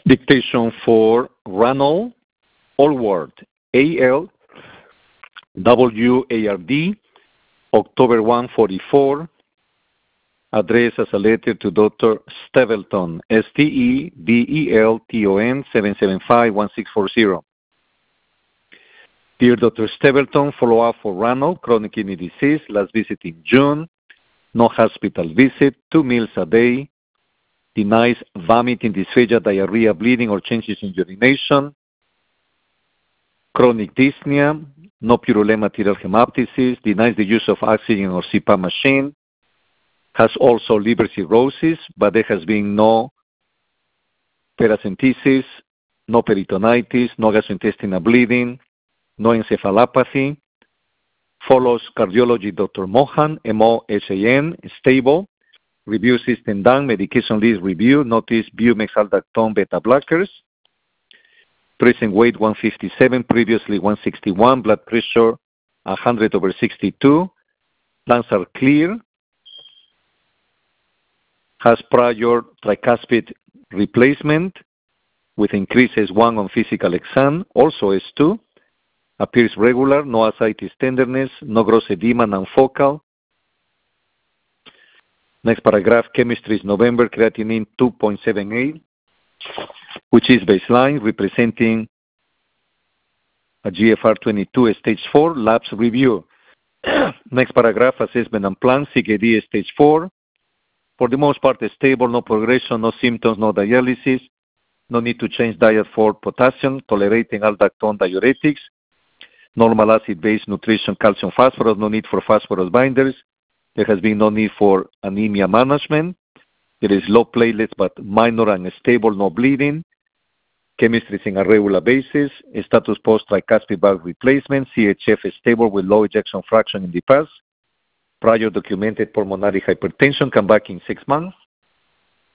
Dictation for Ranald Alward, A-L-W-A-R-D, October 144, addressed as a letter to Dr. Stevelton, Stevelton, 775-1640. Dear Dr. Stevelton, follow-up for Ranald, chronic kidney disease, last visit in June, no hospital visit, 2 meals a day, denies vomiting, dysphagia, diarrhea, bleeding, or changes in urination, chronic dyspnea, no purulent material hemoptysis, denies the use of oxygen or CPAP machine, has also liver cirrhosis, but there has been no paracentesis, no peritonitis, no gastrointestinal bleeding, no encephalopathy. Follows cardiology, Dr. Mohan, M-O-H-A-N, stable. Review system done, medication list review, notice bumexaldactone beta blockers. Present weight 157, previously 161, blood pressure 100/62. Lungs are clear. Has prior tricuspid replacement with increase S1 on physical exam, also S2. Appears regular, no ascites tenderness, no gross edema, non-focal. Next paragraph, chemistry is November, creatinine 2.78, which is baseline, representing a GFR22 stage 4, labs review. Next paragraph, assessment and plan, CKD stage 4. For the most part, stable, no progression, no symptoms, no dialysis, no need to change diet for potassium, tolerating aldactone diuretics, normal acid-based nutrition, calcium, phosphorus, no need for phosphorus binders. There has been no need for anemia management. There is low platelets but minor and stable, no bleeding. Chemistry is in a regular basis. Status post-tricuspid valve replacement. CHF is stable with low ejection fraction in the past. Prior documented pulmonary hypertension. Come back in 6 months.